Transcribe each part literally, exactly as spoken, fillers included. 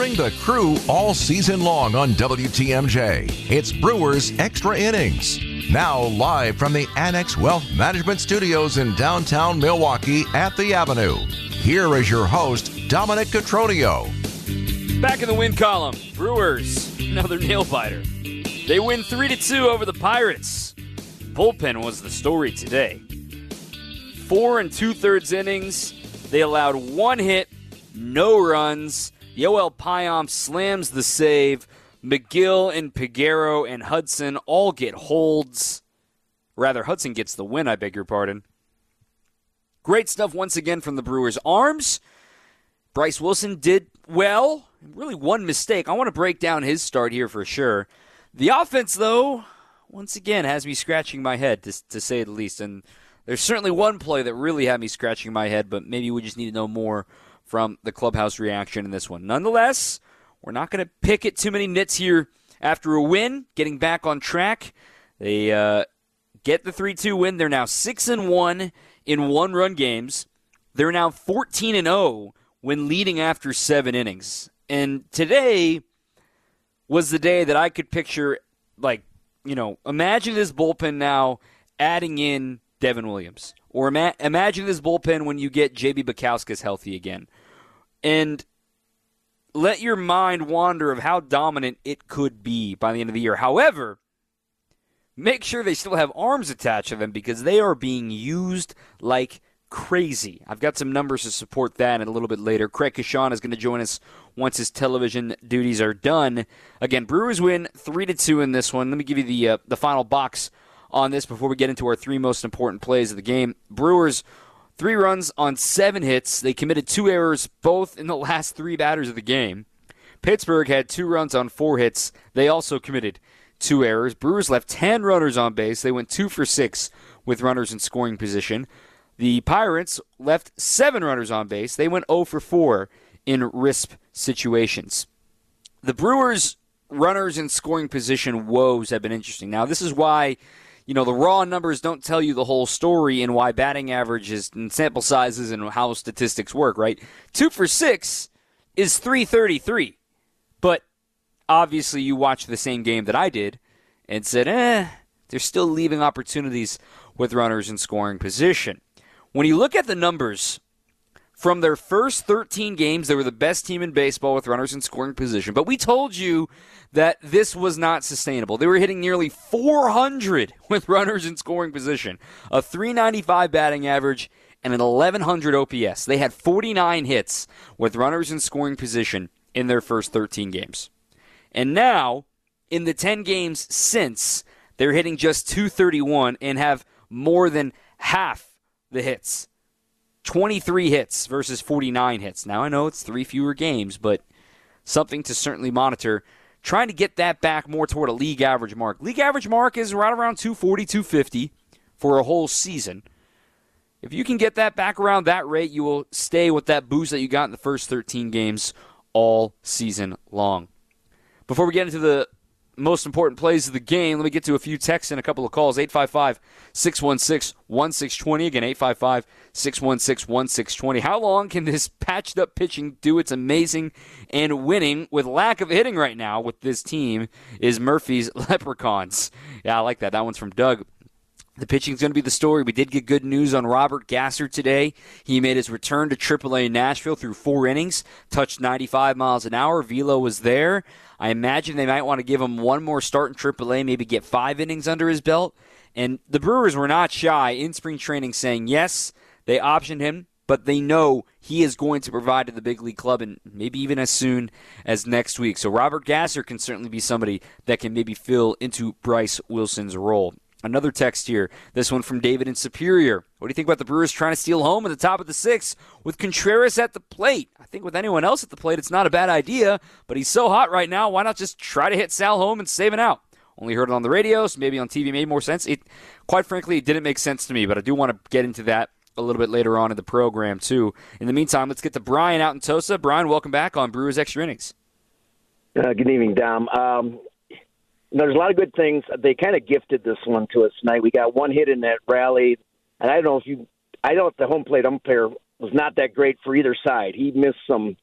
Featuring the crew all season long on W T M J, it's Brewers Extra Innings. Now live from the Annex Wealth Management Studios in downtown Milwaukee at the Avenue. Here is your host, Dominic Cotroneo. Back in the win column, Brewers, another nail biter. They win three to two over the Pirates. Bullpen was the story today. Four and two-thirds innings. They allowed one hit, no runs. Yoel Payam slams the save. McGill and Peguero and Hudson all get holds. Rather, Hudson gets the win, I beg your pardon. Great stuff once again from the Brewers' arms. Bryce Wilson did well. Really one mistake. I want to break down his start here for sure. The offense, though, once again has me scratching my head, to, to say the least. And there's certainly one play that really had me scratching my head, but maybe we just need to know more from the clubhouse reaction in this one. Nonetheless, we're not going to pick at too many nits here after a win, getting back on track. They uh, get the three two win. They're now six and one in one-run games. They're now fourteen and oh when leading after seven innings. And today was the day that I could picture, like, you know, imagine this bullpen now adding in Devin Williams. Or ima- imagine this bullpen when you get J B Bukowskis healthy again. And let your mind wander of how dominant it could be by the end of the year. However, make sure they still have arms attached to them because they are being used like crazy. I've got some numbers to support that and a little bit later. Craig Kashan is going to join us once his television duties are done. Again, Brewers win three to two in this one. Let me give you the uh, the final box on this before we get into our three most important plays of the game. Brewers, three runs on seven hits. They committed two errors, both in the last three batters of the game. Pittsburgh had two runs on four hits. They also committed two errors. Brewers left ten runners on base. They went two for six with runners in scoring position. The Pirates left seven runners on base. They went oh for four in R I S P situations. The Brewers' runners in scoring position woes have been interesting. Now, this is why, you know, the raw numbers don't tell you the whole story and why batting averages and sample sizes and how statistics work, right? Two for six is three thirty-three. But obviously you watched the same game that I did and said, eh, they're still leaving opportunities with runners in scoring position. When you look at the numbers from their first thirteen games, they were the best team in baseball with runners in scoring position. But we told you that this was not sustainable. They were hitting nearly four hundred with runners in scoring position, a three ninety-five batting average, and an eleven hundred O P S. They had forty-nine hits with runners in scoring position in their first thirteen games. And now, in the ten games since, they're hitting just two thirty-one and have more than half the hits. twenty-three hits versus forty-nine hits. Now, I know it's three fewer games, but something to certainly monitor. Trying to get that back more toward a league average mark. League average mark is right around two forty, two fifty for a whole season. If you can get that back around that rate, you will stay with that boost that you got in the first thirteen games all season long. Before we get into the most important plays of the game, let me get to a few texts and a couple of calls. eight five five, six one six, one six two zero. Again, eight five five, six one six, one six two zero. How long can this patched-up pitching do its amazing and winning with lack of hitting right now with this team is Murphy's Leprechauns. Yeah, I like that. That one's from Doug. The pitching's going to be the story. We did get good news on Robert Gasser today. He made his return to triple A Nashville through four innings, touched ninety-five miles an hour. Velo was there. I imagine they might want to give him one more start in triple A, maybe get five innings under his belt. And the Brewers were not shy in spring training saying, yes, they optioned him, but they know he is going to provide to the big league club and maybe even as soon as next week. So Robert Gasser can certainly be somebody that can maybe fill into Bryce Wilson's role. Another text here, this one from David in Superior. What do you think about the Brewers trying to steal home at the top of the sixth with Contreras at the plate? I think with anyone else at the plate, it's not a bad idea, but he's so hot right now, why not just try to hit Sal home and save it out? Only heard it on the radio, so maybe on T V made more sense. It, quite frankly, it didn't make sense to me, but I do want to get into that a little bit later on in the program, too. In the meantime, let's get to Brian out in Tosa. Brian, welcome back on Brewers Extra Innings. Uh, good evening, Dom. Um, You know, there's a lot of good things. They kind of gifted this one to us tonight. We got one hit in that rally, and I don't know if you – I know if the home plate umpire was not that great for either side. He missed some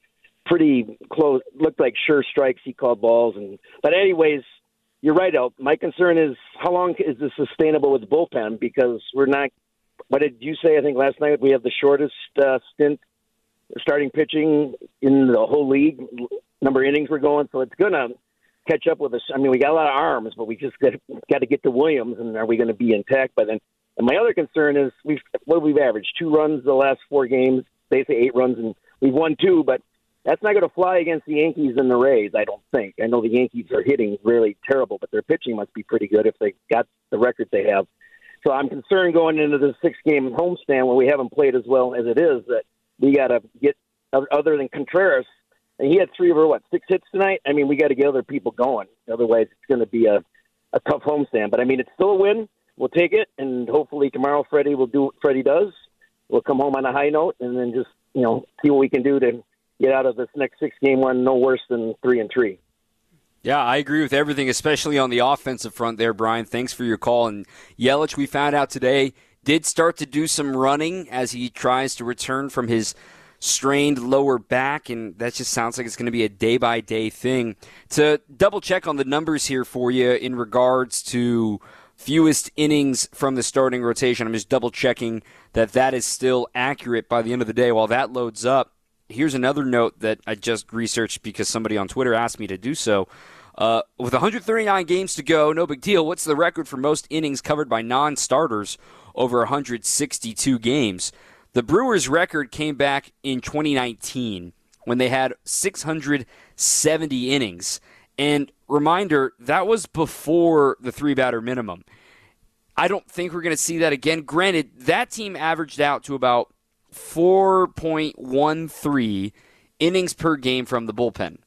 pretty close. Looked like sure strikes. He called balls, and but anyways, you're right, El. My concern is how long is this sustainable with the bullpen, because we're not. What did you say? I think last night we have the shortest uh, stint starting pitching in the whole league. Number of innings we're going, so it's gonna catch up with us. I mean, we got a lot of arms, but we just got, got to get to Williams, and are we going to be intact by then? And my other concern is we've what we've averaged two runs the last four games, basically eight runs, and we've won two, but that's not going to fly against the Yankees and the Rays, I don't think. I know the Yankees are hitting really terrible, but their pitching must be pretty good if they got the record they have. So I'm concerned going into the six-game homestand when we haven't played as well as it is, that we got to get, other than Contreras, and he had three over, what, six hits tonight? I mean, we got to get other people going. Otherwise, it's going to be a, a tough homestand. But, I mean, it's still a win. We'll take it, and hopefully tomorrow Freddie will do what Freddie does. We'll come home on a high note and then just, you know, see what we can do to get out of this next six-game one no worse than three and three. Yeah, I agree with everything, especially on the offensive front there, Brian. Thanks for your call. And Yelich, we found out today, did start to do some running as he tries to return from his strained lower back, and that just sounds like it's going to be a day-by-day thing. To double-check on the numbers here for you in regards to fewest innings from the starting rotation, I'm just double-checking that that is still accurate by the end of the day. While that loads up, here's another note that I just researched because somebody on Twitter asked me to do so. Uh, with one hundred thirty-nine games to go, no big deal. What's the record for most innings covered by non-starters over one hundred sixty-two games? The Brewers' record came back in twenty nineteen when they had six hundred seventy innings. And reminder, that was before the three-batter minimum. I don't think we're going to see that again. Granted, that team averaged out to about four point one three innings per game from the bullpen.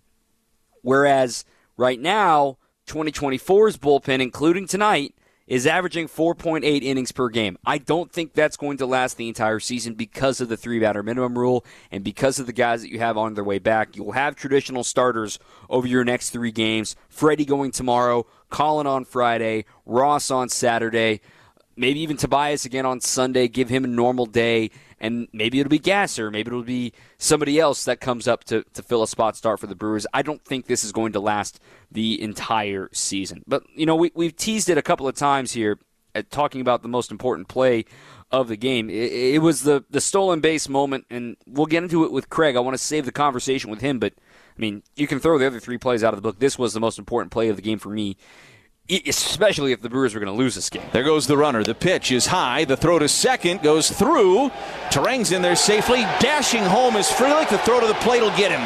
Whereas right now, twenty twenty-four's bullpen, including tonight, is averaging four point eight innings per game. I don't think that's going to last the entire season because of the three-batter minimum rule and because of the guys that you have on their way back. You'll have traditional starters over your next three games. Freddie going tomorrow, Colin on Friday, Ross on Saturday, maybe even Tobias again on Sunday. Give him a normal day. And maybe it'll be Gasser. Maybe it'll be somebody else that comes up to, to fill a spot start for the Brewers. I don't think this is going to last the entire season. But, you know, we, we've teased it a couple of times here at talking about the most important play of the game. It, it was the, the stolen base moment, and we'll get into it with Craig. I want to save the conversation with him, but, I mean, you can throw the other three plays out of the book. This was the most important play of the game for me, especially if the Brewers were going to lose this game. There goes the runner. The pitch is high. The throw to second goes through. Terang's in there safely. Dashing home is Frelick. The throw to the plate will get him.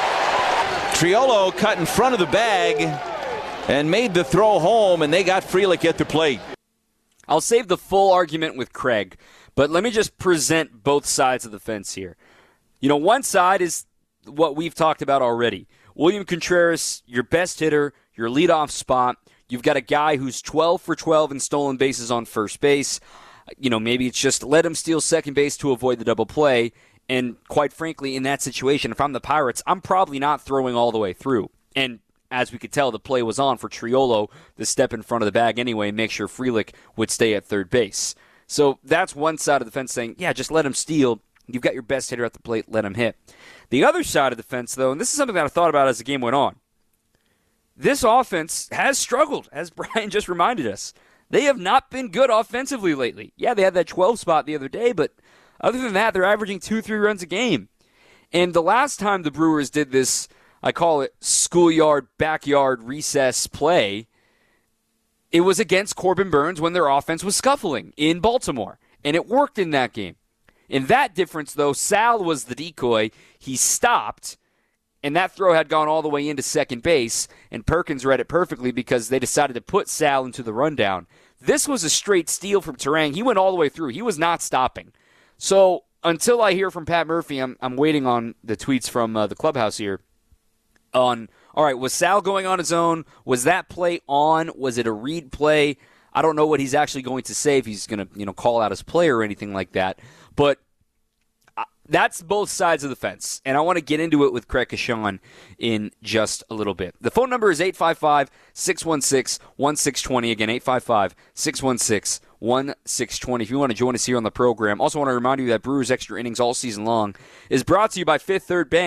Triolo cut in front of the bag and made the throw home, and they got Frelick at the plate. I'll save the full argument with Craig, but let me just present both sides of the fence here. You know, one side is what we've talked about already. William Contreras, your best hitter, your leadoff spot. You've got a guy who's twelve for twelve in stolen bases on first base. You know, maybe it's just let him steal second base to avoid the double play. And quite frankly, in that situation, if I'm the Pirates, I'm probably not throwing all the way through. And as we could tell, the play was on for Triolo to step in front of the bag anyway and make sure Frelick would stay at third base. So that's one side of the fence saying, yeah, just let him steal. You've got your best hitter at the plate, let him hit. The other side of the fence, though, and this is something that I thought about as the game went on, this offense has struggled, as Brian just reminded us. They have not been good offensively lately. Yeah, they had that twelve spot the other day, but other than that, they're averaging two, three runs a game. And the last time the Brewers did this, I call it schoolyard, backyard, recess play, it was against Corbin Burnes when their offense was scuffling in Baltimore. And it worked in that game. In that difference, though, Sal was the decoy. He stopped. And that throw had gone all the way into second base, and Perkins read it perfectly because they decided to put Sal into the rundown. This was a straight steal from Terang. He went all the way through. He was not stopping. So until I hear from Pat Murphy, I'm I'm waiting on the tweets from uh, the clubhouse here on, all right, was Sal going on his own? Was that play on? Was it a read play? I don't know what he's actually going to say, if he's going to you know call out his player or anything like that. But that's both sides of the fence, and I want to get into it with Craig Kashan in just a little bit. The phone number is eight five five, six one six, one six two zero. Again, eight five five, six one six, one six two zero if you want to join us here on the program. Also want to remind you that Brewers Extra Innings all season long is brought to you by Fifth Third Bank.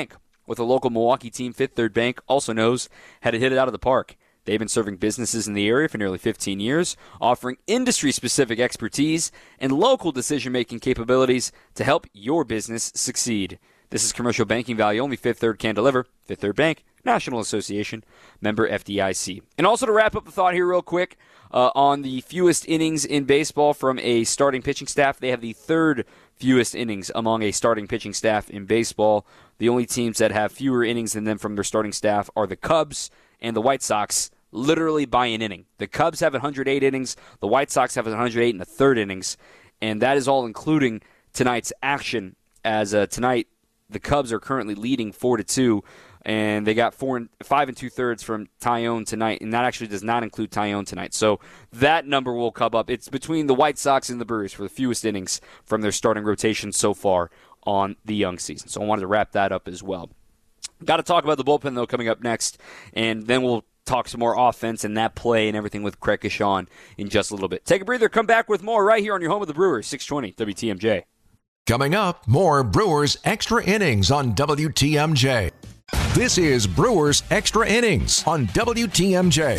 with a local Milwaukee team, Fifth Third Bank also knows how to hit it out of the park. They've been serving businesses in the area for nearly fifteen years, offering industry-specific expertise and local decision-making capabilities to help your business succeed. This is commercial banking value only Fifth Third can deliver. Fifth Third Bank, National Association, member F D I C. And also to wrap up the thought here real quick, uh, on the fewest innings in baseball from a starting pitching staff, they have the third fewest innings among a starting pitching staff in baseball. The only teams that have fewer innings than them from their starting staff are the Cubs and the White Sox, literally by an inning. The Cubs have one hundred eight innings. The White Sox have one hundred eight in the third innings. And that is all including tonight's action, as uh, tonight the Cubs are currently leading four to two, and they got four and five and two thirds from Tyone tonight, and that actually does not include Tyone tonight. So that number will come up. It's between the White Sox and the Brewers for the fewest innings from their starting rotation so far on the young season. So I wanted to wrap that up as well. Got to talk about the bullpen, though, coming up next, and then we'll talk some more offense and that play and everything with Craig Kashan in just a little bit. Take a breather. Come back with more right here on your home of the Brewers, six twenty W T M J. Coming up, more Brewers Extra Innings on W T M J. This is Brewers Extra Innings on W T M J.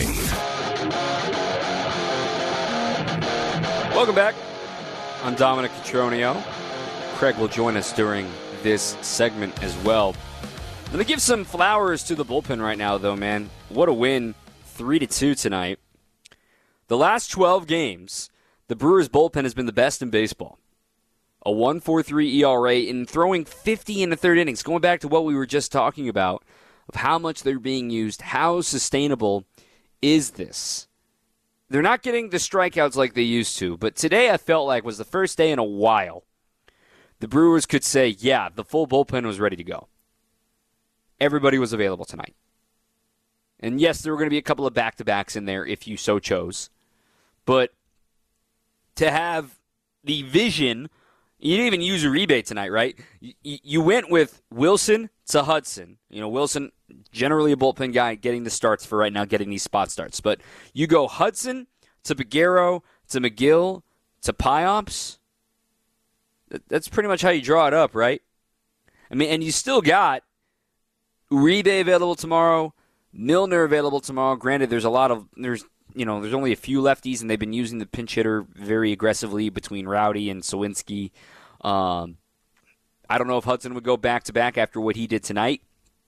Welcome back. I'm Dominic Cotroneo. Craig will join us during this segment as well. I'm going to give some flowers to the bullpen right now, though, man. What a win, three to two tonight. The last twelve games, the Brewers bullpen has been the best in baseball. A one point four three E R A in throwing fifty in the third innings. Going back to what we were just talking about, of how much they're being used, how sustainable is this? They're not getting the strikeouts like they used to, but today I felt like was the first day in a while the Brewers could say, yeah, the full bullpen was ready to go. Everybody was available tonight. And yes, there were going to be a couple of back-to-backs in there if you so chose. But to have the vision, you didn't even use Uribe tonight, right? You, you went with Wilson to Hudson. You know, Wilson, generally a bullpen guy, getting the starts for right now, getting these spot starts. But you go Hudson to Peguero to McGill to Pyops. That's pretty much how you draw it up, right? I mean, and you still got Uribe available tomorrow, Milner available tomorrow. Granted, there's a lot of there's you know there's only a few lefties, and they've been using the pinch hitter very aggressively between Rowdy and Sawinski. Um, I don't know if Hudson would go back to back after what he did tonight.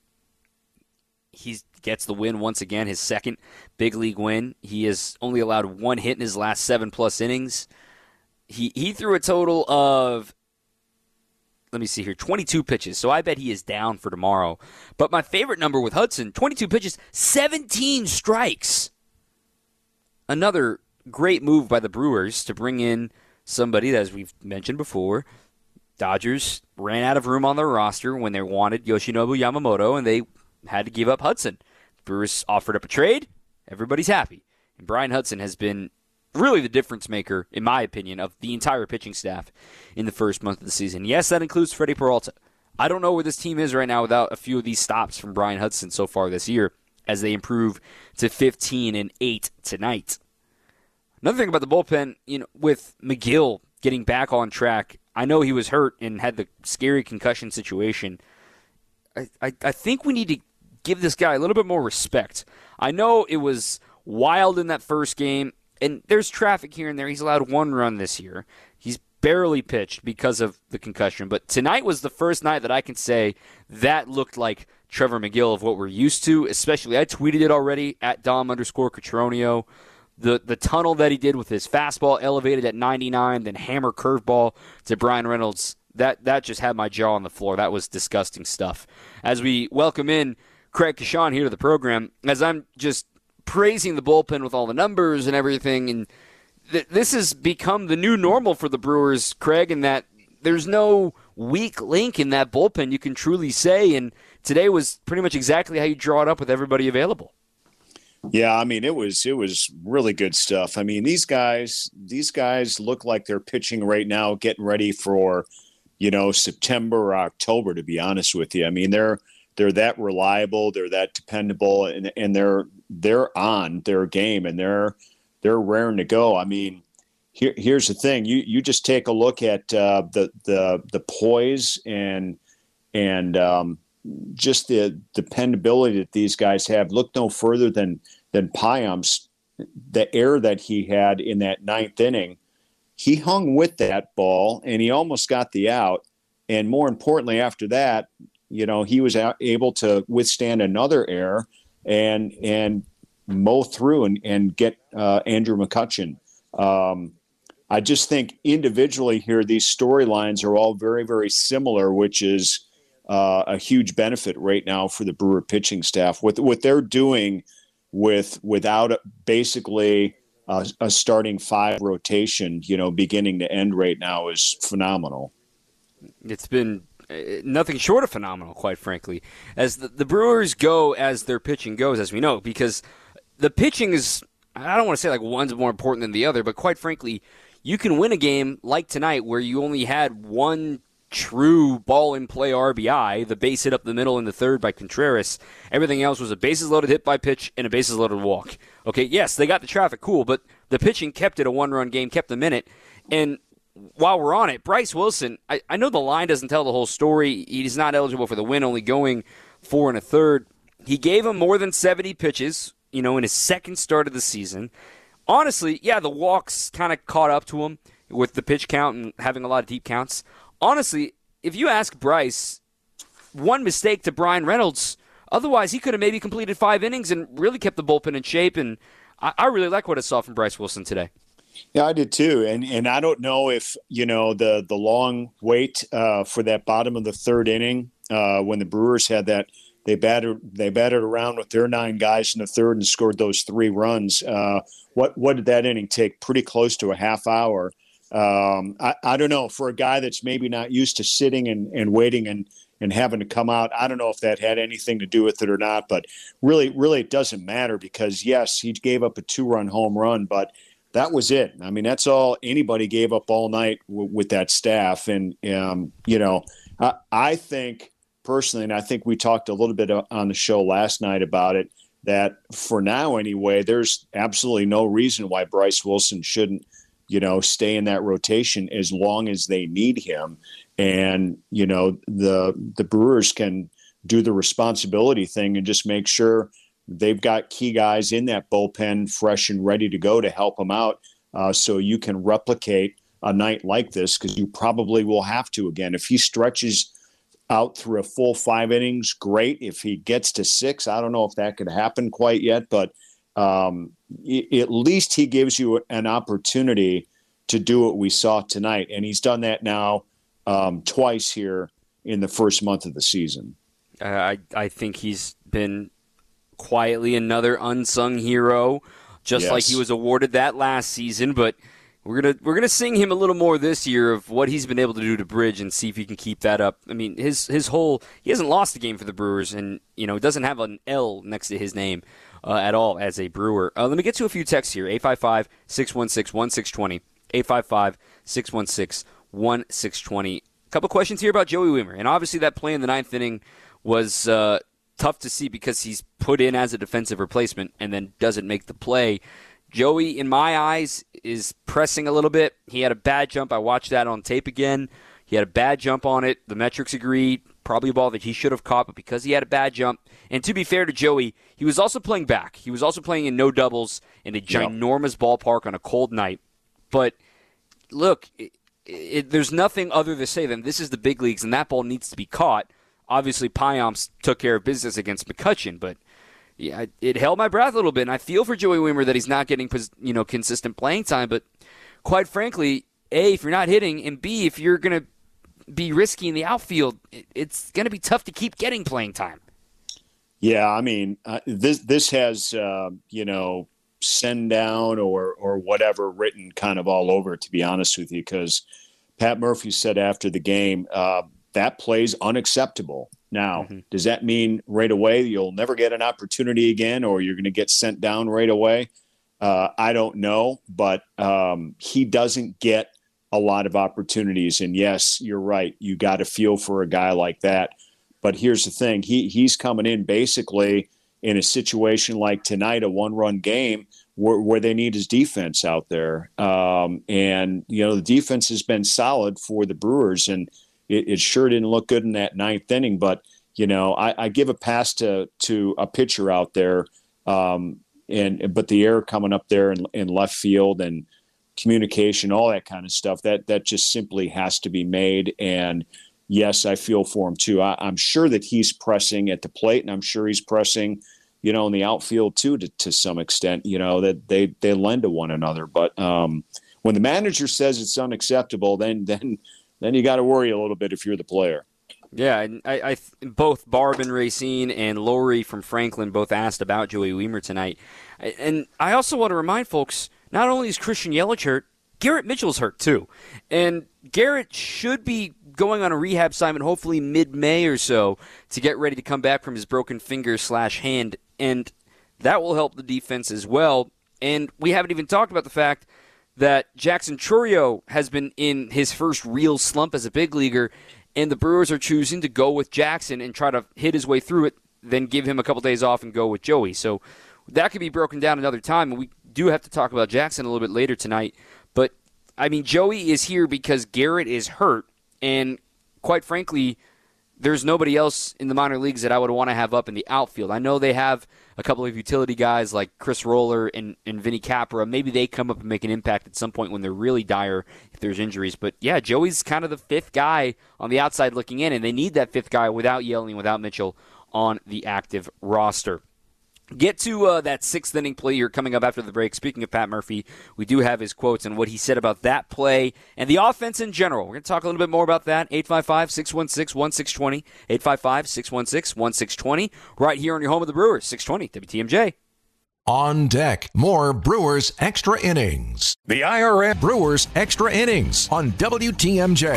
He gets the win once again, his second big league win. He has only allowed one hit in his last seven plus innings. He he threw a total of, let me see here, twenty-two pitches. So I bet he is down for tomorrow. But my favorite number with Hudson, twenty-two pitches, seventeen strikes. Another great move by the Brewers to bring in somebody that, as we've mentioned before, Dodgers ran out of room on their roster when they wanted Yoshinobu Yamamoto, and they had to give up Hudson. The Brewers offered up a trade. Everybody's happy. And Brian Hudson has been really the difference maker, in my opinion, of the entire pitching staff in the first month of the season. Yes, that includes Freddie Peralta. I don't know where this team is right now without a few of these stops from Brian Hudson so far this year as they improve to fifteen and eight tonight. Another thing about the bullpen, you know, with McGill getting back on track, I know he was hurt and had the scary concussion situation. I, I, I think we need to give this guy a little bit more respect. I know it was wild in that first game, and there's traffic here and there. He's allowed one run this year. He's barely pitched because of the concussion. But tonight was the first night that I can say that looked like Trevor McGill of what we're used to, especially, I tweeted it already, at Dom underscore Cotroneo. The, the tunnel that he did with his fastball elevated at ninety-nine, then hammer curveball to Brian Reynolds, that, that just had my jaw on the floor. That was disgusting stuff. As we welcome in Craig Kashan here to the program, as I'm just praising the bullpen with all the numbers and everything, and th- this has become the new normal for the Brewers, Craig, in that there's no weak link in that bullpen, you can truly say, and today was pretty much exactly how you draw it up with everybody available. Yeah, I mean, it was it was really good stuff. I mean, these guys, these guys look like they're pitching right now, getting ready for, you know, September or October, to be honest with you. I mean, they're they're that reliable, they're that dependable, and and they're they're on their game, and they're they're raring to go. I mean, here here's the thing: you you just take a look at uh, the the the poise and and um, just the dependability that these guys have. Look no further than than Payamps, the error that he had in that ninth inning. He hung with that ball, and he almost got the out. And more importantly, after that, you know, he was able to withstand another error and and mow through and, and get uh, Andrew McCutchen. Um, I just think individually here, these storylines are all very, very similar, which is uh, a huge benefit right now for the Brewer pitching staff. With what they're doing with without basically a, a starting five rotation, you know, beginning to end right now is phenomenal. It's been nothing short of phenomenal, quite frankly, as the, the Brewers go as their pitching goes, as we know, because the pitching is, I don't want to say like one's more important than the other, but quite frankly, you can win a game like tonight where you only had one true ball-in-play R B I, the base hit up the middle in the third by Contreras. Everything else was a bases-loaded hit by pitch and a bases-loaded walk. Okay, yes, they got the traffic, cool, but the pitching kept it a one-run game, kept them in it. And while we're on it, Bryce Wilson, I, I know the line doesn't tell the whole story. He's not eligible for the win, only going four and a third. He gave him more than seventy pitches, you know, in his second start of the season. Honestly, yeah, the walks kind of caught up to him with the pitch count and having a lot of deep counts. Honestly, if you ask Bryce, one mistake to Brian Reynolds, otherwise he could have maybe completed five innings and really kept the bullpen in shape, and I, I really like what I saw from Bryce Wilson today. Yeah, I did too, and and I don't know if, you know, the the long wait uh, for that bottom of the third inning uh, when the Brewers had that, they batted they batted around with their nine guys in the third and scored those three runs. Uh, what what did that inning take? Pretty close to a half hour. Um, I, I don't know, for a guy that's maybe not used to sitting and, and waiting and, and having to come out, I don't know if that had anything to do with it or not, but really, really it doesn't matter because, yes, he gave up a two-run home run, but that was it. I mean, that's all anybody gave up all night w- with that staff. And, um, you know, I, I think personally, and I think we talked a little bit on the show last night about it, that for now anyway, there's absolutely no reason why Bryce Wilson shouldn't, you know, stay in that rotation as long as they need him. And, you know, the the Brewers can do the responsibility thing and just make sure they've got key guys in that bullpen fresh and ready to go to help them out uh, so you can replicate a night like this, because you probably will have to again. If he stretches out through a full five innings, great. If he gets to six, I don't know if that could happen quite yet, but um, at least he gives you an opportunity to do what we saw tonight. And he's done that now um, twice here in the first month of the season. Uh, I, I think he's been quietly another unsung hero, just Yes. like he was awarded that last season. But we're gonna we're gonna sing him a little more this year of what he's been able to do to bridge and see if he can keep that up. I mean, his his whole he hasn't lost a game for the Brewers, and you know doesn't have an L next to his name uh, at all as a Brewer. Uh, let me get to a few texts here: eight five five, six one six, one six two zero, eight five five, six one six, one six two zero. A couple questions here about Joey Wiemer, and obviously that play in the ninth inning was uh, tough to see because he's put in as a defensive replacement and then doesn't make the play. Joey, in my eyes, is pressing a little bit. He had a bad jump. I watched that on tape again. He had a bad jump on it. The metrics agreed. Probably a ball that he should have caught, but because he had a bad jump. And to be fair to Joey, he was also playing back. He was also playing in no doubles in a ginormous yep. ballpark on a cold night. But look, it, it, there's nothing other to say than this is the big leagues, and that ball needs to be caught. Obviously, Payamps took care of business against McCutchen, but yeah, it held my breath a little bit, and I feel for Joey Wiemer that he's not getting, you know, consistent playing time. But quite frankly, A, if you're not hitting, and B, if you're going to be risky in the outfield, it's going to be tough to keep getting playing time. Yeah, I mean, uh, this this has, uh, you know, send down or or whatever written kind of all over it, to be honest with you, because Pat Murphy said after the game, uh, that play's unacceptable. Now, mm-hmm. does that mean right away you'll never get an opportunity again, or you're going to get sent down right away? Uh, I don't know, but um, he doesn't get a lot of opportunities. And yes, you're right. You got to feel for a guy like that. But here's the thing. He he's coming in basically in a situation like tonight, a one-run game where, where they need his defense out there. Um, and, you know, the defense has been solid for the Brewers, and it, it sure didn't look good in that ninth inning. But you know, I, I give a pass to to a pitcher out there, um, and but the error coming up there in, in left field and communication, all that kind of stuff, that that just simply has to be made. And yes, I feel for him too. I, I'm sure that he's pressing at the plate, and I'm sure he's pressing, you know, in the outfield too, to, to some extent, you know, that they, they lend to one another. But um, when the manager says it's unacceptable, then then then you got to worry a little bit if you're the player. Yeah, and I, I both Barb and Racine and Lori from Franklin both asked about Joey Wiemer tonight. And I also want to remind folks, not only is Christian Yelich hurt, Garrett Mitchell's hurt too. And Garrett should be going on a rehab assignment hopefully mid-May or so to get ready to come back from his broken finger slash hand. And that will help the defense as well. And we haven't even talked about the fact that Jackson Chourio has been in his first real slump as a big leaguer, and the Brewers are choosing to go with Jackson and try to hit his way through it, then give him a couple days off and go with Joey. So that could be broken down another time, and we do have to talk about Jackson a little bit later tonight. But, I mean, Joey is here because Garrett is hurt, and quite frankly, there's nobody else in the minor leagues that I would want to have up in the outfield. I know they have a couple of utility guys like Chris Roller and, and Vinny Capra. Maybe they come up and make an impact at some point when they're really dire if there's injuries. But, yeah, Joey's kind of the fifth guy on the outside looking in, and they need that fifth guy without Yelling, without Mitchell on the active roster. Get to uh, that sixth inning play here coming up after the break. Speaking of Pat Murphy, we do have his quotes and what he said about that play and the offense in general. We're going to talk a little bit more about that. eight five five, six one six, one six two zero. eight five five, six one six, one six two zero. Right here on your home of the Brewers, six twenty W T M J. On deck, more Brewers Extra Innings. The I R S Brewers Extra Innings on W T M J.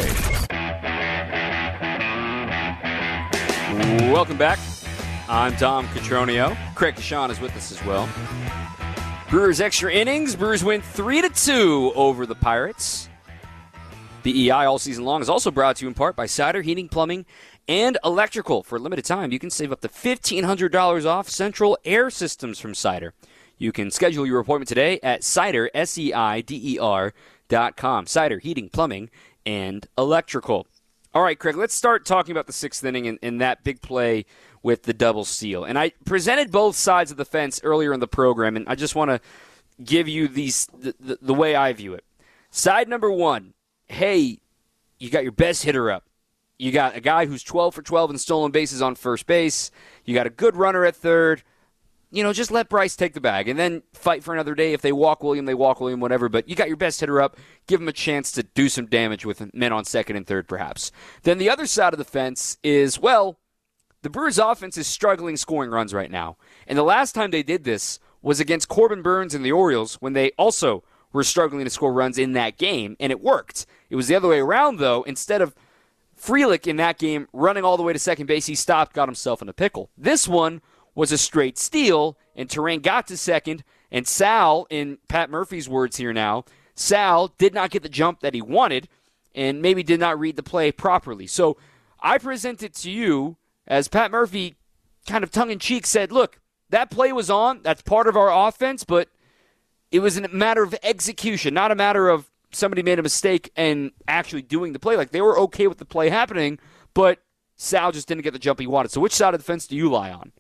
Welcome back. I'm Tom Cotroneo. Craig Deshawn is with us as well. Brewers Extra Innings. Brewers win three to two over the Pirates. B E I all season long is also brought to you in part by Cider Heating, Plumbing, and Electrical. For a limited time, you can save up to fifteen hundred dollars off central air systems from Cider. You can schedule your appointment today at Cider, S E I D E R dot com. Cider Heating, Plumbing, and Electrical. All right, Craig, let's start talking about the sixth inning and, and that big play with the double steal. And I presented both sides of the fence earlier in the program, and I just want to give you these the, the, the way I view it. Side number one, hey, you got your best hitter up. You got a guy who's twelve for twelve in stolen bases on first base. You got a good runner at third. You know, just let Bryce take the bag and then fight for another day. If they walk William, they walk William, whatever. But you got your best hitter up. Give him a chance to do some damage with men on second and third, perhaps. Then the other side of the fence is, well, the Brewers' offense is struggling scoring runs right now. And the last time they did this was against Corbin Burns and the Orioles when they also were struggling to score runs in that game, and it worked. It was the other way around, though. Instead of Frelick in that game running all the way to second base, he stopped, got himself in a pickle. This one was a straight steal, and Terrain got to second, and Sal, in Pat Murphy's words here now, Sal did not get the jump that he wanted and maybe did not read the play properly. So I present it to you as Pat Murphy kind of tongue-in-cheek said, look, that play was on, that's part of our offense, but it was a matter of execution, not a matter of somebody made a mistake and actually doing the play. Like, they were okay with the play happening, but Sal just didn't get the jump he wanted. So which side of the fence do you lie on?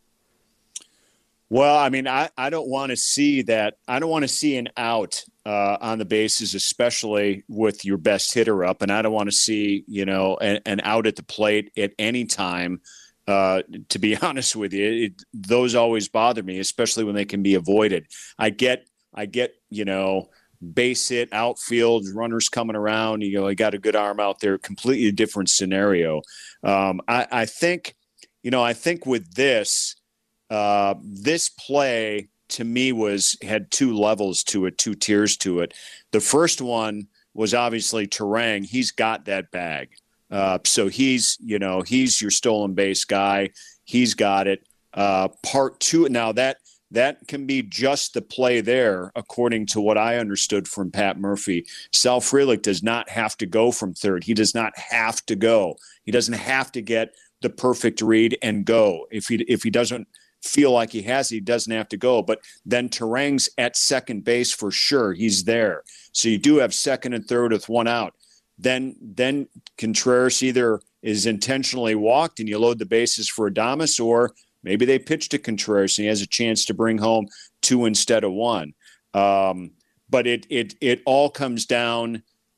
Well, I mean, I, I don't want to see that. I don't want to see an out uh, on the bases, especially with your best hitter up. And I don't want to see, you know, an, an out at the plate at any time. Uh, to be honest with you, it, those always bother me, especially when they can be avoided. I get, I get, you know, base hit, outfield, runners coming around. You know, I got a good arm out there. Completely different scenario. Um, I, I think, you know, I think with this. Uh, this play to me was had two levels to it, two tiers to it. The first one was obviously Terang. He's got that bag. Uh, so he's, you know, he's your stolen base guy. He's got it. Uh, part two. Now that, that can be just the play there, according to what I understood from Pat Murphy. Sal Frelick does not have to go from third. He does not have to go. He doesn't have to get the perfect read and go. If he, if he doesn't, feel like he has, he doesn't have to go. But then Terang's at second base for sure. He's there. So you do have second and third with one out. Then then Contreras either is intentionally walked and you load the bases for Adames, or maybe they pitch to Contreras and he has a chance to bring home two instead of one. Um, but it it it all comes down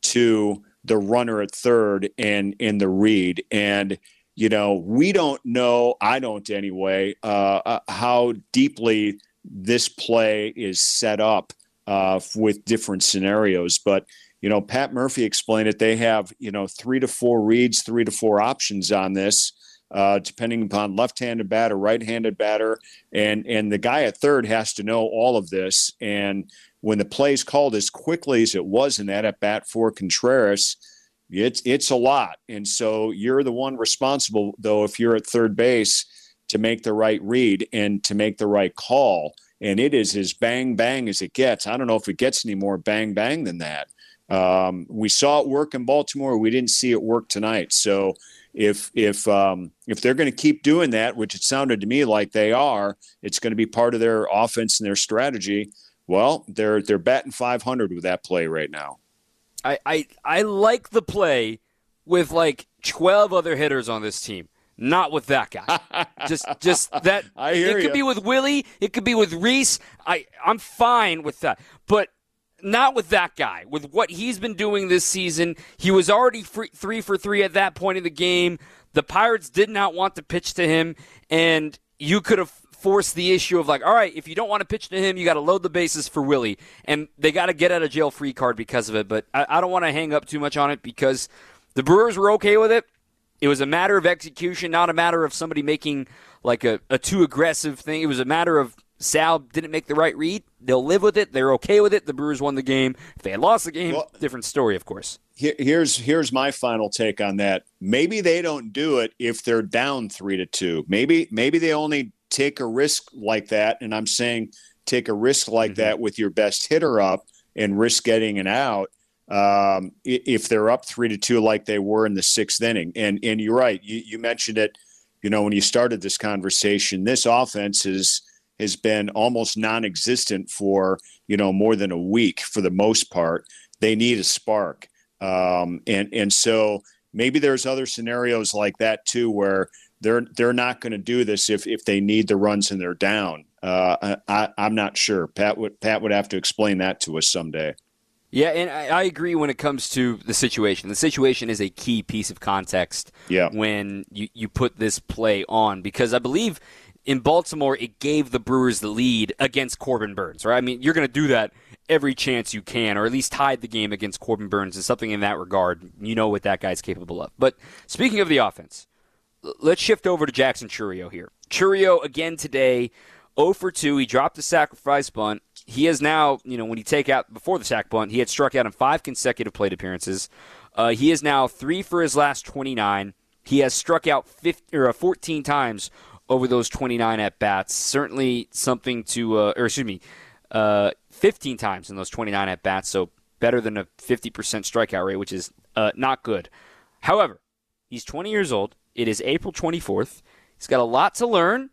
to the runner at third and in the read. And, you know, we don't know, I don't anyway, uh, uh, how deeply this play is set up uh, with different scenarios. But, you know, Pat Murphy explained it. They have, you know, three to four reads, three to four options on this, uh, depending upon left-handed batter, right-handed batter. And, and the guy at third has to know all of this. And when the play's called as quickly as it was in that at bat for Contreras, it's it's a lot. And so you're the one responsible, though, if you're at third base, to make the right read and to make the right call. And it is as bang, bang as it gets. I don't know if it gets any more bang, bang than that. Um, we saw it work in Baltimore. We didn't see it work tonight. So if if um, if they're going to keep doing that, which it sounded to me like they are, it's going to be part of their offense and their strategy. Well, they're they're batting five hundred with that play right now. I, I, I like the play with like twelve other hitters on this team, not with that guy. just just that. I hear It could you. be with Willie. It could be with Reese. I, I'm fine with that. But not with that guy. With what he's been doing this season, he was already free, three for three at that point in the game. The Pirates did not want to pitch to him, and you could have force the issue of like, all right, if you don't want to pitch to him, you got to load the bases for Willie. And they got to get out of jail free card because of it. But I, I don't want to hang up too much on it because the Brewers were okay with it. It was a matter of execution, not a matter of somebody making like a, a too aggressive thing. It was a matter of Sal didn't make the right read. They'll live with it. They're okay with it. The Brewers won the game. If they had lost the game, well, different story, of course. Here, here's here's my final take on that. Maybe they don't do it if they're down three to two. Maybe maybe they only take a risk like that, and I'm saying take a risk like mm-hmm. that with your best hitter up and risk getting an out um, if they're up three to two like they were in the sixth inning. And and you're right. You, you mentioned it, you know, when you started this conversation. This offense is has been almost non-existent for, you know, more than a week for the most part. They need a spark. Um, and and so maybe there's other scenarios like that too where They're they're not going to do this if, if they need the runs and they're down. Uh, I, I'm not sure. Pat would Pat would have to explain that to us someday. Yeah, and I, I agree when it comes to the situation. The situation is a key piece of context yeah. when you, you put this play on because I believe in Baltimore it gave the Brewers the lead against Corbin Burns. Right? I mean, you're going to do that every chance you can, or at least tied the game against Corbin Burns and something in that regard. You know what that guy's capable of. But speaking of the offense, let's shift over to Jackson Chourio here. Chourio, again today, oh for two. He dropped the sacrifice bunt. He has now, you know, when you take out, before the sac bunt, he had struck out in five consecutive plate appearances. Uh, he is now three for his last twenty-nine. He has struck out fifteen, or fourteen times over those twenty-nine at-bats. Certainly something to, uh, or excuse me, uh, fifteen times in those twenty-nine at-bats, so better than a fifty percent strikeout rate, which is uh, not good. However, he's twenty years old. It is April twenty-fourth. He's got a lot to learn.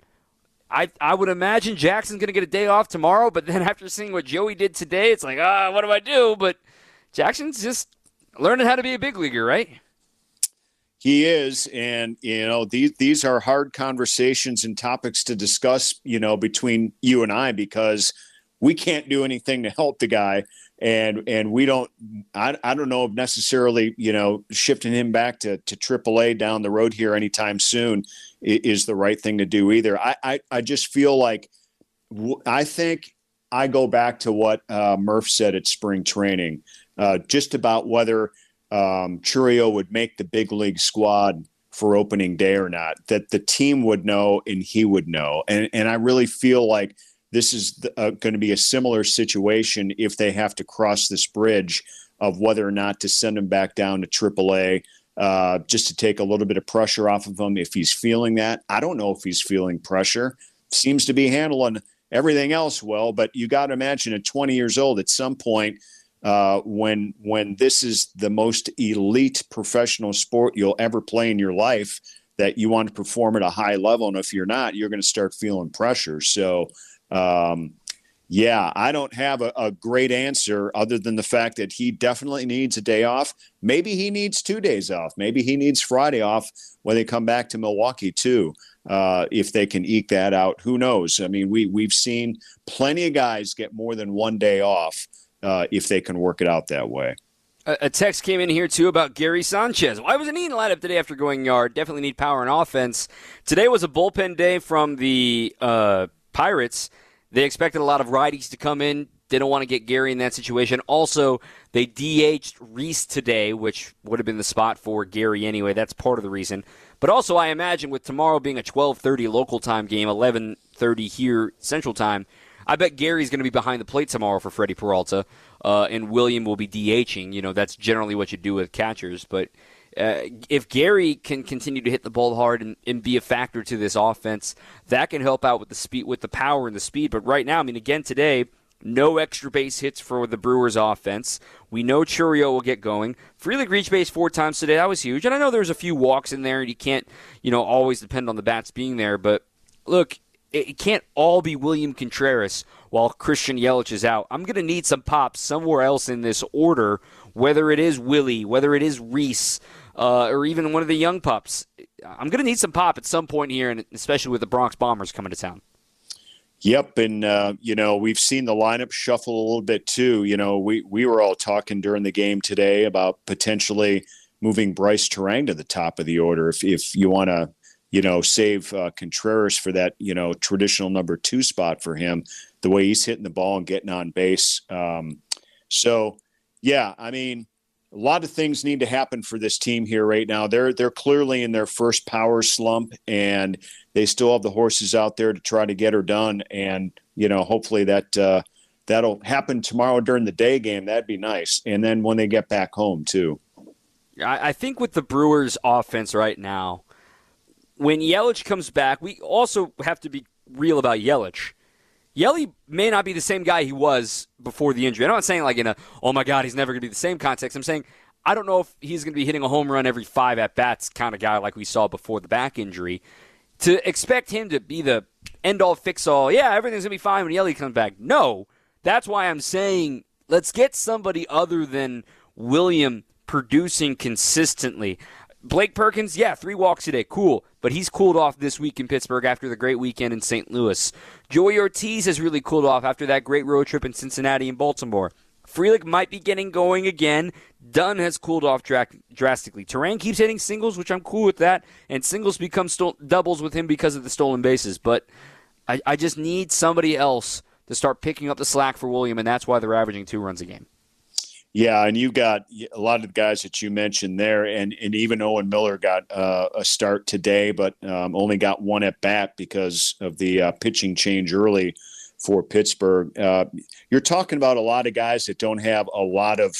I I would imagine Jackson's going to get a day off tomorrow, but then after seeing what Joey did today, it's like, ah, what do I do? But Jackson's just learning how to be a big leaguer, right? He is, and, you know, these these are hard conversations and topics to discuss, you know, between you and I because we can't do anything to help the guy. And and we don't I, I don't know if necessarily, you know, shifting him back to, to triple A down the road here anytime soon is the right thing to do either. I, I, I just feel like I think I go back to what uh, Murph said at spring training, uh, just about whether um, Chourio would make the big league squad for opening day or not, that the team would know and he would know. And, and I really feel like this is uh, going to be a similar situation if they have to cross this bridge of whether or not to send him back down to triple A, uh, just to take a little bit of pressure off of him if he's feeling that. I don't know if he's feeling pressure. Seems to be handling everything else well, but you got to imagine at twenty years old, at some point, uh, when when this is the most elite professional sport you'll ever play in your life, that you want to perform at a high level, and if you're not, you're going to start feeling pressure. So, Um, Yeah, I don't have a, a great answer other than the fact that he definitely needs a day off. Maybe he needs two days off. Maybe he needs Friday off when they come back to Milwaukee too. Uh, if they can eke that out, who knows? I mean, we we've seen plenty of guys get more than one day off uh, if they can work it out that way. A text came in here, too, about Gary Sanchez. Why wasn't he in the lineup today after going yard? Definitely need power and offense. Today was a bullpen day from the uh, Pirates. They expected a lot of righties to come in. They don't want to get Gary in that situation. Also, they D H'd Reese today, which would have been the spot for Gary anyway. That's part of the reason. But also, I imagine with tomorrow being a twelve thirty local time game, eleven thirty here Central Time, I bet Gary's going to be behind the plate tomorrow for Freddie Peralta, uh, and William will be DHing. You know, that's generally what you do with catchers. But uh, if Gary can continue to hit the ball hard and, and be a factor to this offense, that can help out with the speed, with the power and the speed. But right now, I mean, again today, no extra base hits for the Brewers offense. We know Chourio will get going. Frelick reached base four times today. That was huge. And I know there's a few walks in there, and you can't, you know, always depend on the bats being there. But look, it can't all be William Contreras while Christian Yelich is out. I'm going to need some pops somewhere else in this order, whether it is Willie, whether it is Reese, uh, or even one of the young pups. I'm going to need some pop at some point here, and especially with the Bronx Bombers coming to town. Yep, and, uh, you know, we've seen the lineup shuffle a little bit too. You know, we, we were all talking during the game today about potentially moving Bryce Terang to the top of the order if, if you want to, you know, save uh, Contreras for that, you know, traditional number two spot for him, the way he's hitting the ball and getting on base. Um, so, yeah, I mean, a lot of things need to happen for this team here right now. They're they're clearly in their first power slump, and they still have the horses out there to try to get her done. And, you know, hopefully that uh, that'll happen tomorrow during the day game. That'd be nice. And then when they get back home, too. I, I think with the Brewers' offense right now, when Yelich comes back, we also have to be real about Yelich. Yelich may not be the same guy he was before the injury. I'm not saying like in a, oh my God, he's never going to be the same context. I'm saying I don't know if he's going to be hitting a home run every five at-bats kind of guy like we saw before the back injury. To expect him to be the end-all, fix-all, yeah, everything's going to be fine when Yelich comes back. No, that's why I'm saying let's get somebody other than William producing consistently. Blake Perkins, yeah, three walks today, cool. But he's cooled off this week in Pittsburgh after the great weekend in Saint Louis. Joey Ortiz has really cooled off after that great road trip in Cincinnati and Baltimore. Frelick might be getting going again. Dunn has cooled off dra- drastically. Terang keeps hitting singles, which I'm cool with that, and singles become sto- doubles with him because of the stolen bases. But I, I just need somebody else to start picking up the slack for William, and that's why they're averaging two runs a game. Yeah, and you got a lot of the guys that you mentioned there, and, and even Owen Miller got uh, a start today, but um, only got one at bat because of the uh, pitching change early for Pittsburgh. Uh, you're talking about a lot of guys that don't have a lot of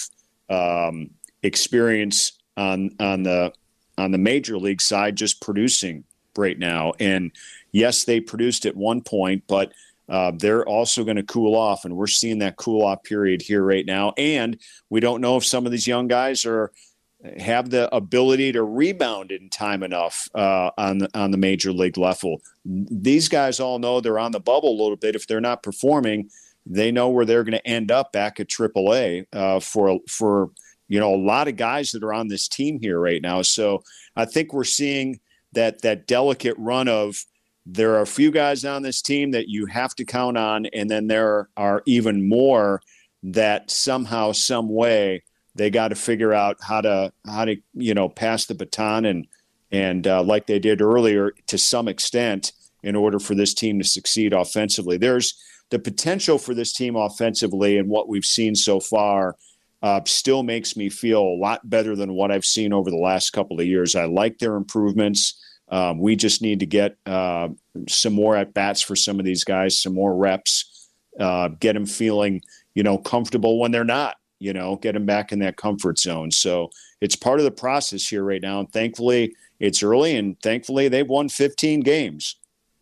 um, experience on on the on the major league side, just producing right now. And yes, they produced at one point, but Uh, they're also going to cool off, and we're seeing that cool off period here right now. And we don't know if some of these young guys are have the ability to rebound in time enough uh, on the, on the major league level. These guys all know they're on the bubble a little bit. If they're not performing, they know where they're going to end up back at triple A uh, for for you know a lot of guys that are on this team here right now. So I think we're seeing that that delicate run of. There are a few guys on this team that you have to count on, and then there are even more that somehow, some way, they got to figure out how to how to you know pass the baton and and uh, like they did earlier to some extent in order for this team to succeed offensively. There's the potential for this team offensively, and what we've seen so far uh, still makes me feel a lot better than what I've seen over the last couple of years. I like their improvements. Um, we just need to get uh, some more at-bats for some of these guys, some more reps, uh, get them feeling, you know, comfortable when they're not, you know, get them back in that comfort zone. So it's part of the process here right now. And thankfully it's early, and thankfully they've won fifteen games.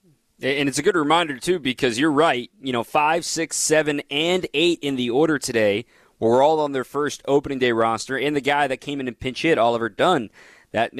And it's a good reminder, too, because you're right. You know, five, six, seven, and eight in the order today were all on their first opening day roster. And the guy that came in and pinch hit, Oliver Dunn, that makes it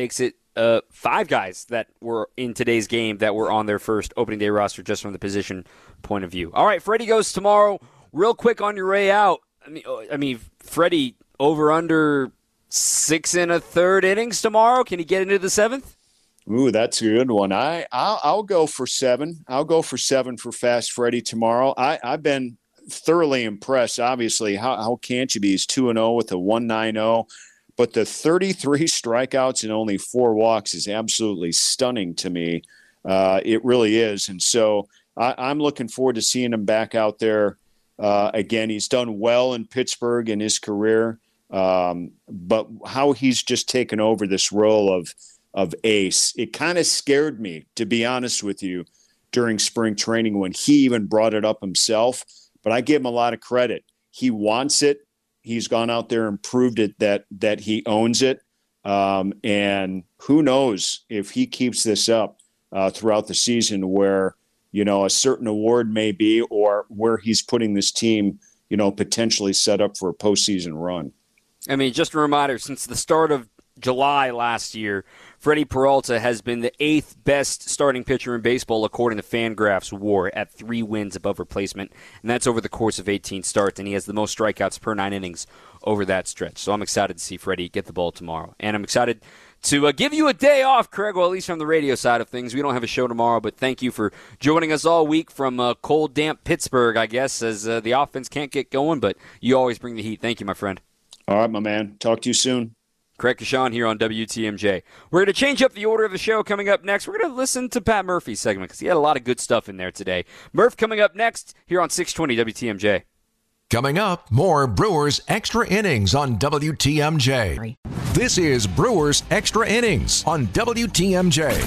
uh, five guys that were in today's game that were on their first opening day roster just from the position point of view. All right, Freddie goes tomorrow. Real quick on your way out. I mean, I mean, Freddie over under six and a third innings tomorrow. Can he get into the seventh? Ooh, that's a good one. I I'll, I'll go for seven. I'll go for seven for Fast Freddie tomorrow. I I've been thoroughly impressed. Obviously, how how can't you be? He's two and zero with a one nine zero, but the thirty-three strikeouts and only four walks is absolutely stunning to me. Uh, it really is, and so I, I'm looking forward to seeing him back out there uh, again. He's done well in Pittsburgh in his career, um, but how he's just taken over this role of of ace, it kind of scared me, to be honest with you, during spring training when he even brought it up himself. But I give him a lot of credit. He wants it. He's gone out there and proved it that that he owns it. Um, and who knows if he keeps this up uh, throughout the season, where, you know, a certain award may be, or where he's putting this team, you know, potentially set up for a postseason run. I mean, just a reminder, since the start of July last year, Freddie Peralta has been the eighth best starting pitcher in baseball according to Fangraphs WAR at three wins above replacement, and that's over the course of eighteen starts, and he has the most strikeouts per nine innings over that stretch. So I'm excited to see Freddie get the ball tomorrow, and I'm excited to uh, give you a day off, Craig, well, at least from the radio side of things. We don't have a show tomorrow, but thank you for joining us all week from uh, cold, damp Pittsburgh, I guess, as uh, the offense can't get going, but you always bring the heat. Thank you, my friend. All right, my man. Talk to you soon. Craig Kashan here on W T M J. We're going to change up the order of the show coming up next. We're going to listen to Pat Murphy's segment because he had a lot of good stuff in there today. Murph coming up next here on six twenty W T M J. Coming up, more Brewers Extra Innings on W T M J. This is Brewers Extra Innings on W T M J.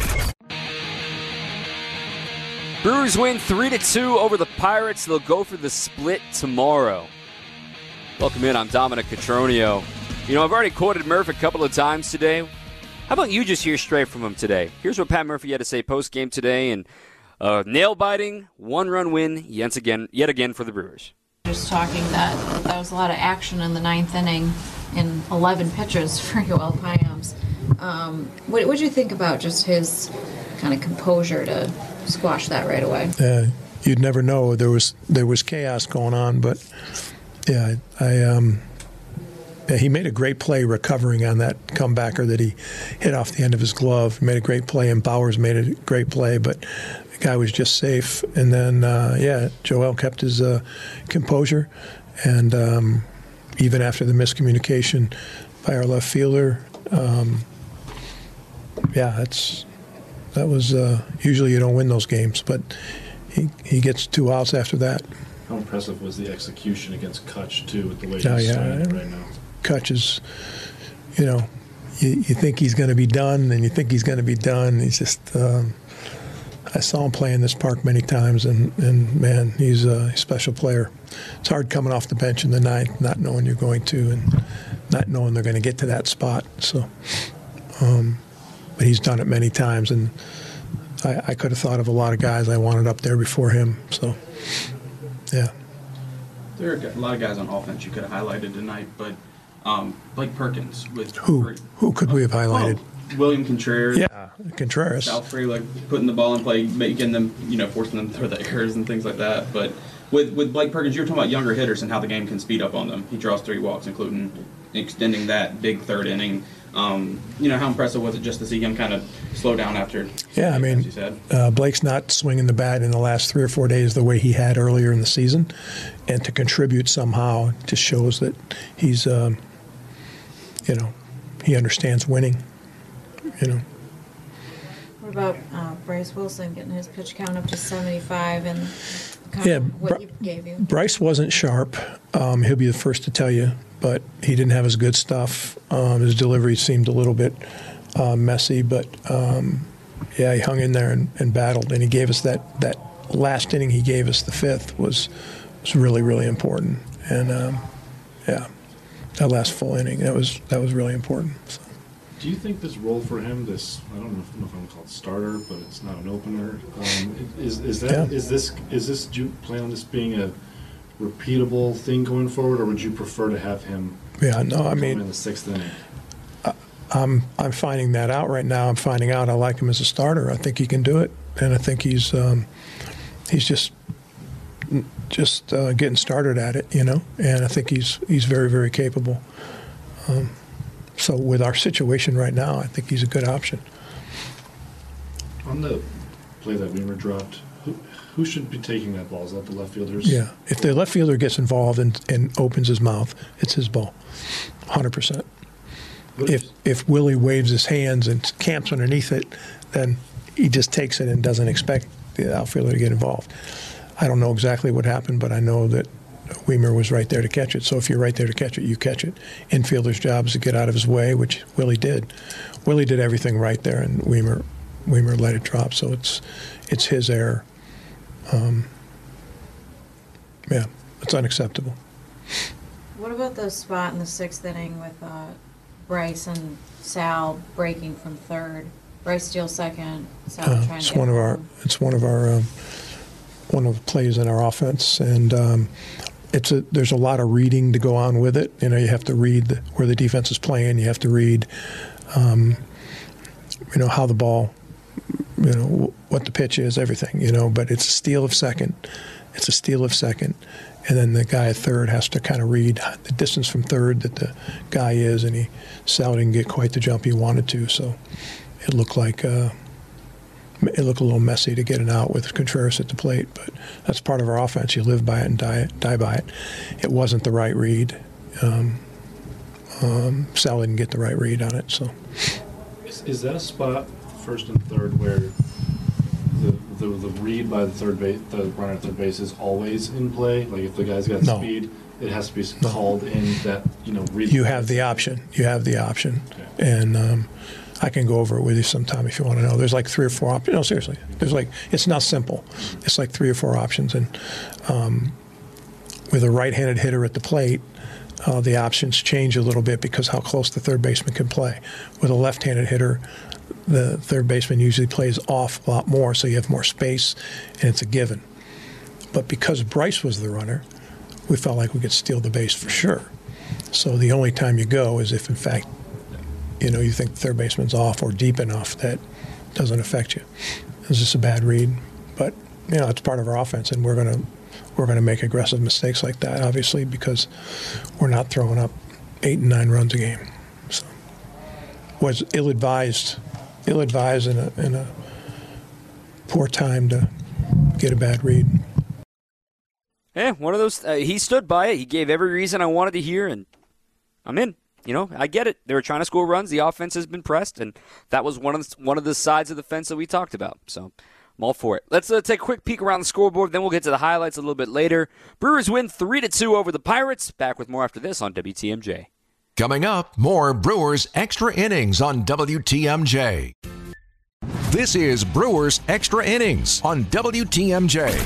Brewers win three to two over the Pirates. They'll go for the split tomorrow. Welcome in. I'm Dominic Cotroneo. You know, I've already quoted Murph a couple of times today. How about you just hear straight from him today? Here's what Pat Murphy had to say post-game today, and uh, nail-biting, one-run win yet again, yet again for the Brewers. Just talking that that was a lot of action in the ninth inning in eleven pitches for Yoel Payams. Um, what what do you think about just his kind of composure to squash that right away? Uh, you'd never know. There was there was chaos going on, but yeah, I. I um, Yeah, he made a great play recovering on that comebacker that he hit off the end of his glove. He made a great play, and Bowers made a great play, but the guy was just safe. And then, uh, yeah, Joel kept his uh, composure, and um, even after the miscommunication by our left fielder, um, yeah, that's that was uh, usually you don't win those games, but he he gets two outs after that. How impressive was the execution against Kutch, too, with the way he's Oh, yeah. standing right now? Kutch is, you know, you, you think he's going to be done, and you think he's going to be done. He's just, um, I saw him play in this park many times, and, and man, he's a special player. It's hard coming off the bench in the ninth, not knowing you're going to, and not knowing they're going to get to that spot. So, um, but he's done it many times, and I, I could have thought of a lot of guys I wanted up there before him. So, yeah. There are a lot of guys on offense you could have highlighted tonight, but um, Blake Perkins with who who could we have highlighted? Oh, William Contreras. Yeah, Contreras. Alfrey, like putting the ball in play, making them, you know, forcing them to throw the errors and things like that. But with with Blake Perkins, you were talking about younger hitters and how the game can speed up on them. He draws three walks, including extending that big third inning. Um, you know, how impressive was it just to see him kind of slow down after? Yeah, I mean, as you said. Uh, Blake's not swinging the bat in the last three or four days the way he had earlier in the season, and to contribute somehow just shows that he's, um, you know, he understands winning. You know. What about uh, Bryce Wilson getting his pitch count up to seventy-five and kind Yeah, of what Br- he gave you? Bryce wasn't sharp. Um, he'll be the first to tell you, but he didn't have his good stuff. Um, his delivery seemed a little bit uh, messy, but um, yeah, he hung in there and, and battled, and he gave us that, that last inning he gave us, the fifth, was was really, really important. And um, yeah, that last full inning, that was that was really important. So. Do you think this role for him, this, I don't know if, I don't know if I'm going to call it starter, but it's not an opener, um, is is that Yeah. is this is this do you plan on this being a repeatable thing going forward, or would you prefer to have him Yeah, no, I come mean, in the sixth inning? I'm I'm finding that out right now. I'm finding out I like him as a starter. I think he can do it, and I think he's um, he's just just uh, getting started at it, you know. And I think he's he's very very capable. Um, so with our situation right now, I think he's a good option. On the play that Weimer dropped, who, who should be taking that ball? Is that the left fielders? Yeah, if the left fielder gets involved and, and opens his mouth, it's his ball, one hundred percent. If if Willie waves his hands and camps underneath it, then he just takes it and doesn't expect the outfielder to get involved. I don't know exactly what happened, but I know that Weimer was right there to catch it. So if you're right there to catch it, you catch it. Infielder's job is to get out of his way, which Willie did. Willie did everything right there, and Weimer Weimer let it drop. So it's it's his error. Um, yeah, it's unacceptable. What about the spot in the sixth inning with uh, Bryce and Sal breaking from third? Bryce steals second. Sal Uh, trying it's to get one of home. our it's one of our um, one of the plays in our offense, and um, it's a there's a lot of reading to go on with it. You know, you have to read the, where the defense is playing. You have to read, um, you know, how the ball, you know, what the pitch is, everything. You know, but it's a steal of second. It's a steal of second, and then the guy at third has to kind of read the distance from third that the guy is, and he Sal didn't get quite the jump he wanted to, so it looked like uh, it looked a little messy to get it out with Contreras at the plate, but that's part of our offense. You live by it and die, die by it. It wasn't the right read. Um, um, Sal didn't get the right read on it, so. Is, is that a spot, first and third, where the the, the read by the third base, the runner at third base, is always in play? Like if the guy's got No. speed, it has to be No. called in that you know read. You have the option. You have the option, Okay. and um, I can go over it with you sometime if you want to know. There's like three or four options. No, seriously. There's like it's not simple. It's like three or four options, and um, with a right-handed hitter at the plate, uh, the options change a little bit because how close the third baseman can play. With a left-handed hitter, the third baseman usually plays off a lot more, so you have more space, and it's a given. But because Bryce was the runner, we felt like we could steal the base for sure. So the only time you go is if, in fact, you know, you think the third baseman's off or deep enough that doesn't affect you. It's just a bad read. But, you know, it's part of our offense, and we're going to we're going to make aggressive mistakes like that, obviously, because we're not throwing up eight and nine runs a game. So was ill-advised, ill-advised in a, in a poor time to get a bad read. Yeah, one of those. Uh, he stood by it. He gave every reason I wanted to hear, and I'm in. You know, I get it. They were trying to score runs. The offense has been pressed, and that was one of the, one of the sides of the fence that we talked about. So I'm all for it. Let's uh, take a quick peek around the scoreboard, then we'll get to the highlights a little bit later. Brewers win three to two over the Pirates. Back with more after this on W T M J. Coming up, more Brewers Extra Innings on W T M J. This is Brewers Extra Innings on W T M J.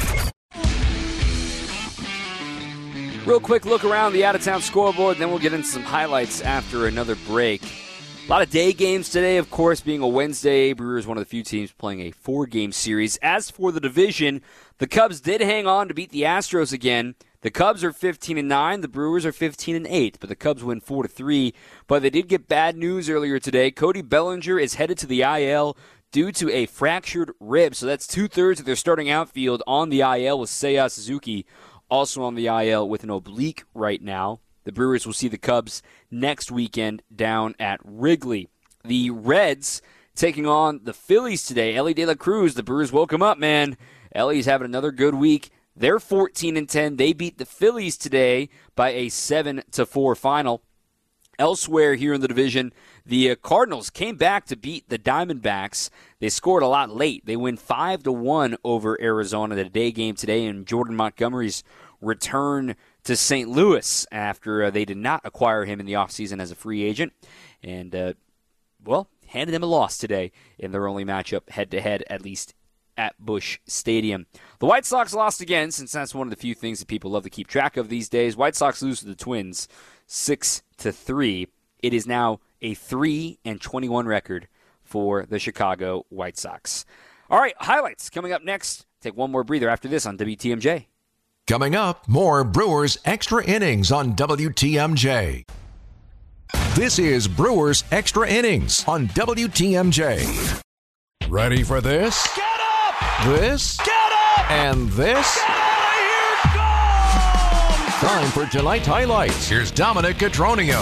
Real quick look around the out-of-town scoreboard, then we'll get into some highlights after another break. A lot of day games today, of course, being a Wednesday. Brewers one of the few teams playing a four-game series. As for the division, the Cubs did hang on to beat the Astros again. The Cubs are fifteen and nine, the Brewers are fifteen and eight, but the Cubs win four to three. But they did get bad news earlier today. Cody Bellinger is headed to the I L due to a fractured rib. So that's two-thirds of their starting outfield on the I L with Seiya Suzuki also on the I L with an oblique right now. The Brewers will see the Cubs next weekend down at Wrigley. The Reds taking on the Phillies today. Elly De La Cruz, the Brewers woke him up, man. Ellie's having another good week. They're fourteen and ten. They beat the Phillies today by a seven to four final. Elsewhere here in the division, the Cardinals came back to beat the Diamondbacks. They scored a lot late. They win five to one over Arizona, the day game today, and Jordan Montgomery's return to Saint Louis after uh, they did not acquire him in the offseason as a free agent. And, uh, well, handed them a loss today in their only matchup head-to-head, at least at Busch Stadium. The White Sox lost again, since that's one of the few things that people love to keep track of these days. White Sox lose to the Twins six to three. It is now a three and twenty-one record for the Chicago White Sox. All right, highlights coming up next. Take one more breather after this on W T M J. Coming up, more Brewers Extra Innings on W T M J. This is Brewers Extra Innings on W T M J. Ready for this? Get up! This? Get up! And this? Get out of here! Go! Time for tonight's highlights. Here's Dominic Cotroneo.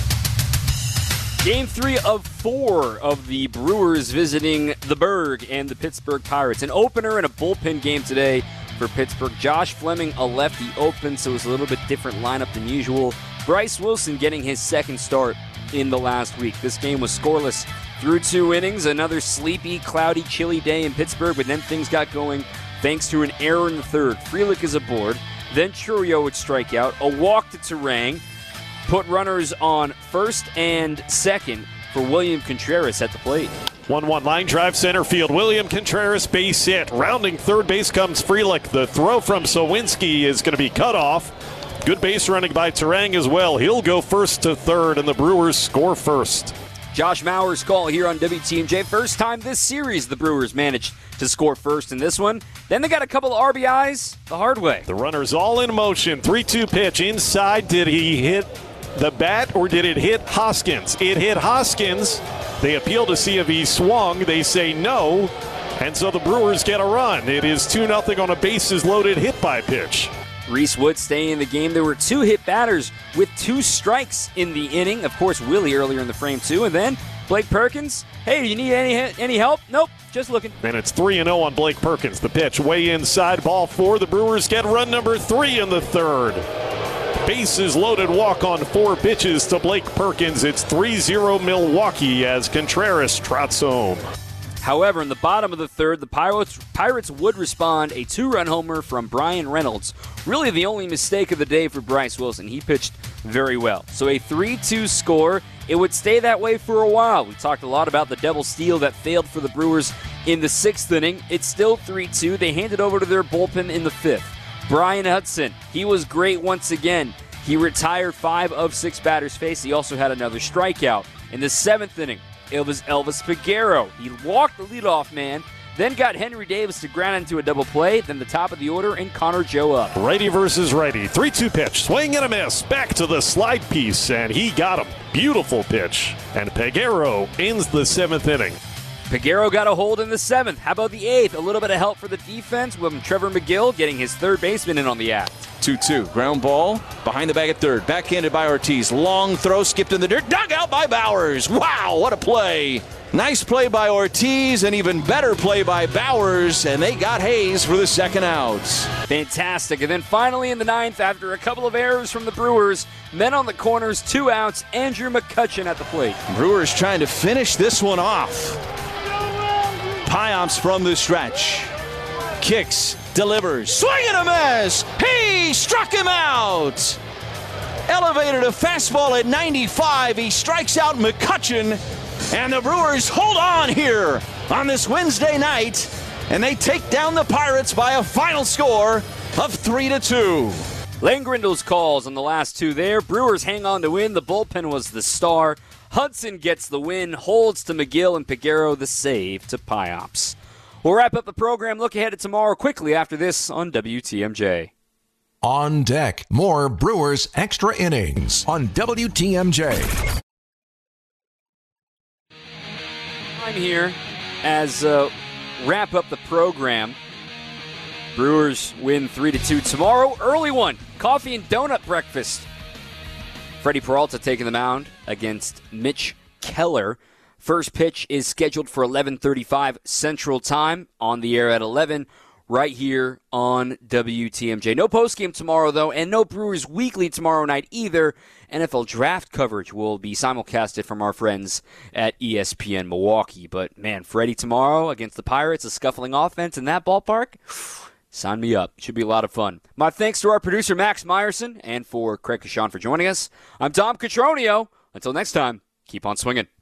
Game three of four of the Brewers visiting the Berg and the Pittsburgh Pirates. An opener and a bullpen game today for Pittsburgh. Josh Fleming, a lefty, open, so it was a little bit different lineup than usual. Bryce Wilson getting his second start in the last week. This game was scoreless through two innings. Another sleepy, cloudy, chilly day in Pittsburgh, but then things got going thanks to an error in the third. Frelick is aboard. Then Chourio would strike out. A walk to Turang. Put runners on first and second for William Contreras at the plate. one one line drive center field. William Contreras base hit. Rounding third base comes Frelick. The throw from Sawinski is going to be cut off. Good base running by Turang as well. He'll go first to third, and the Brewers score first. Josh Mauer's call here on W T M J. First time this series the Brewers managed to score first in this one. Then they got a couple of R B Is the hard way. The runners all in motion. three two pitch inside. Did he hit the bat or did it hit Hoskins? It hit Hoskins. They appeal to see if he swung. They say no. And so the Brewers get a run. It is two nothing on a bases loaded hit by pitch. Reese Wood staying in the game. There were two hit batters with two strikes in the inning. Of course, Willie earlier in the frame too. And then Blake Perkins. Hey, do you need any any help? Nope, just looking. And it's three and oh on Blake Perkins. The pitch way inside, ball four. The Brewers get run number three in the third. Bases loaded walk on four pitches to Blake Perkins. It's three zero Milwaukee as Contreras trots home. However, in the bottom of the third, the Pirates, Pirates would respond. A two-run homer from Brian Reynolds. Really the only mistake of the day for Bryce Wilson. He pitched very well. So a three two score. It would stay that way for a while. We talked a lot about the double steal that failed for the Brewers in the sixth inning. It's still three two. They hand it over to their bullpen in the fifth. Brian Hudson, he was great once again. He retired five of six batters faced. He also had another strikeout. In the seventh inning, it was Elvis Peguero. He walked the leadoff man, then got Henry Davis to ground into a double play, then the top of the order, and Connor Joe up. Righty versus righty. three two pitch. Swing and a miss. Back to the slide piece, and he got him. Beautiful pitch. And Peguero ends the seventh inning. Peguero got a hold in the seventh. How about the eighth? A little bit of help for the defense with Trevor McGill getting his third baseman in on the act. two two. Ground ball behind the bag at third. Backhanded by Ortiz. Long throw skipped in the dirt. Dug out by Bowers. Wow, what a play. Nice play by Ortiz, and even better play by Bowers, and they got Hayes for the second out. Fantastic. And then finally in the ninth, after a couple of errors from the Brewers, men on the corners, two outs, Andrew McCutchen at the plate. Brewers trying to finish this one off. Payamps from the stretch. Kicks, delivers, swing and a miss. He struck him out. Elevated a fastball at ninety-five. He strikes out McCutchen. And the Brewers hold on here on this Wednesday night. And they take down the Pirates by a final score of three to two. Lane Grindle's calls on the last two there. Brewers hang on to win. The bullpen was the star. Hudson gets the win, holds to McGill, and Peguero the save to Payamps. We'll wrap up the program. Look ahead to tomorrow quickly after this on W T M J. On deck, more Brewers Extra Innings on W T M J. I'm here as uh, wrap up the program. Brewers win three to two tomorrow. Early one, coffee and donut breakfast. Freddie Peralta taking the mound against Mitch Keller. First pitch is scheduled for eleven thirty-five Central Time, on the air at eleven, right here on W T M J. No postgame tomorrow, though, and no Brewers Weekly tomorrow night either. N F L draft coverage will be simulcasted from our friends at E S P N Milwaukee. But, man, Freddie tomorrow against the Pirates, a scuffling offense in that ballpark, sign me up. Should be a lot of fun. My thanks to our producer, Max Meyerson, and for Craig Kashan for joining us. I'm Tom Cotroneo. Until next time, keep on swinging.